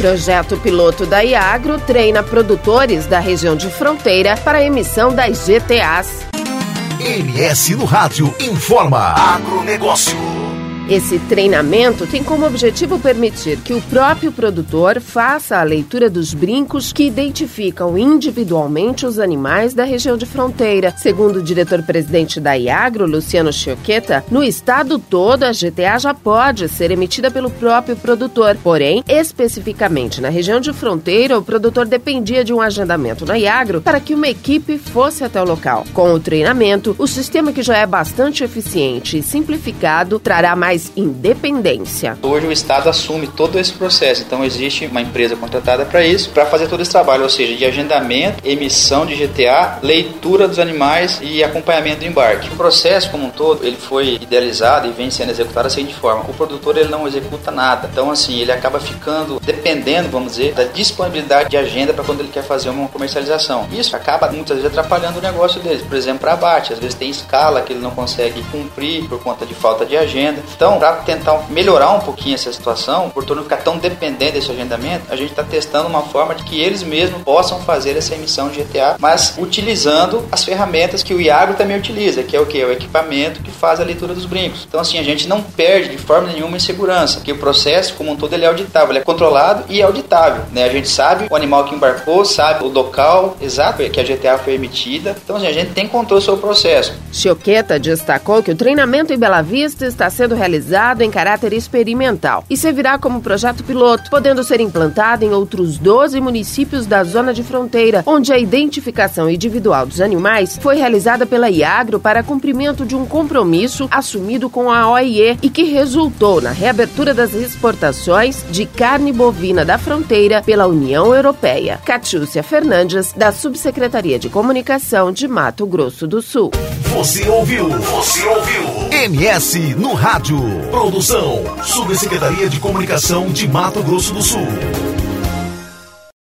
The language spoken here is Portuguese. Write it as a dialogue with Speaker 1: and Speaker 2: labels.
Speaker 1: projeto piloto da Iagro treina produtores da região de fronteira para a emissão das GTAs.
Speaker 2: MS no Rádio informa Agronegócio.
Speaker 1: Esse treinamento tem como objetivo permitir que o próprio produtor faça a leitura dos brincos que identificam individualmente os animais da região de fronteira. Segundo o diretor-presidente da Iagro, Luciano Chioqueta, no estado todo a GTA já pode ser emitida pelo próprio produtor. Porém, especificamente na região de fronteira, o produtor dependia de um agendamento na Iagro para que uma equipe fosse até o local. Com o treinamento, o sistema, que já é bastante eficiente e simplificado, trará mais independência.
Speaker 3: Hoje o Estado assume todo esse processo, então existe uma empresa contratada para isso, para fazer todo esse trabalho, ou seja, de agendamento, emissão de GTA, leitura dos animais e acompanhamento do embarque. O processo como um todo, ele foi idealizado e vem sendo executado da seguinte forma: o produtor ele não executa nada, então assim, ele acaba ficando dependendo, vamos dizer, da disponibilidade de agenda para quando ele quer fazer uma comercialização. Isso acaba muitas vezes atrapalhando o negócio dele, por exemplo, para abate, às vezes tem escala que ele não consegue cumprir por conta de falta de agenda. Então, para tentar melhorar um pouquinho essa situação, por não ficar tão dependente desse agendamento, a gente está testando uma forma de que eles mesmos possam fazer essa emissão de GTA, mas utilizando as ferramentas que o Iagro também utiliza, que é o quê? O equipamento que faz a leitura dos brincos. Então, assim, a gente não perde de forma nenhuma em segurança, porque o processo como um todo ele é auditável, ele é controlado e auditável, né? A gente sabe o animal que embarcou, sabe o local exato que a GTA foi emitida, então assim, a gente tem controle sobre o processo.
Speaker 1: Chioqueta destacou que o treinamento em Bela Vista está sendo realizado em caráter experimental e servirá como projeto piloto, podendo ser implantado em outros 12 municípios da zona de fronteira, onde a identificação individual dos animais foi realizada pela Iagro para cumprimento de um compromisso assumido com a OIE e que resultou na reabertura das exportações de carne bovina da fronteira pela União Europeia. Catiúcia Fernandes, da Subsecretaria de Comunicação de Mato Grosso do Sul.
Speaker 2: Você ouviu MS no Rádio. Produção, Subsecretaria de Comunicação de Mato Grosso do Sul.